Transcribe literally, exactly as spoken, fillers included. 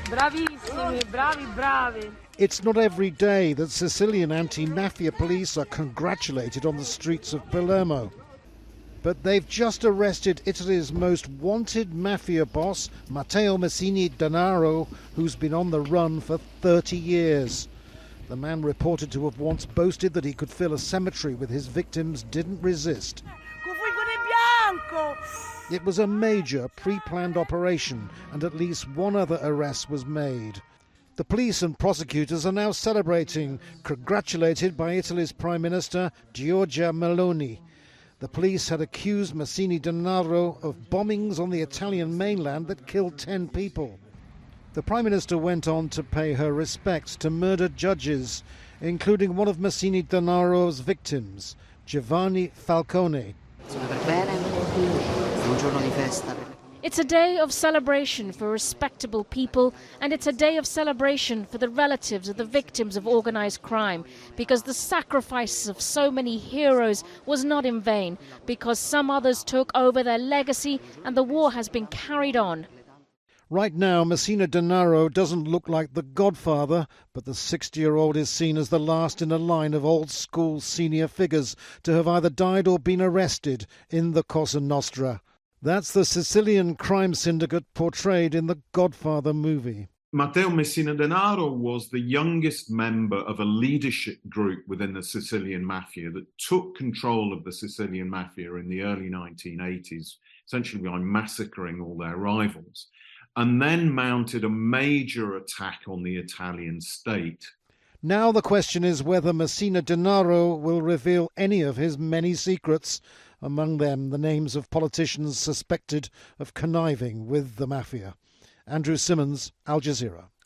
Bravissimi, bravi, bravi. It's not every day that Sicilian anti-mafia police are congratulated on the streets of Palermo. But they've just arrested Italy's most wanted mafia boss, Matteo Messina Denaro, who's been on the run for thirty years. The man reported to have once boasted that he could fill a cemetery with his victims didn't resist. It was a major pre-planned operation, and at least one other arrest was made. The police and prosecutors are now celebrating, congratulated by Italy's Prime Minister Giorgia Meloni. The police had accused Messina Denaro of bombings on the Italian mainland that killed ten people. The Prime Minister went on to pay her respects to murdered judges, including one of Messina Denaro's victims, Giovanni Falcone. It's a day of celebration for respectable people, and it's a day of celebration for the relatives of the victims of organised crime, because the sacrifices of so many heroes was not in vain, because some others took over their legacy and the war has been carried on. Right now, Messina Denaro doesn't look like the godfather, but the sixty-year-old is seen as the last in a line of old-school senior figures to have either died or been arrested in the Cosa Nostra. That's the Sicilian crime syndicate portrayed in the Godfather movie. Matteo Messina Denaro was the youngest member of a leadership group within the Sicilian Mafia that took control of the Sicilian Mafia in the early nineteen eighties, essentially by massacring all their rivals, and then mounted a major attack on the Italian state. Now the question is whether Messina Denaro will reveal any of his many secrets, among them the names of politicians suspected of conniving with the mafia. Andrew Simmons, Al Jazeera.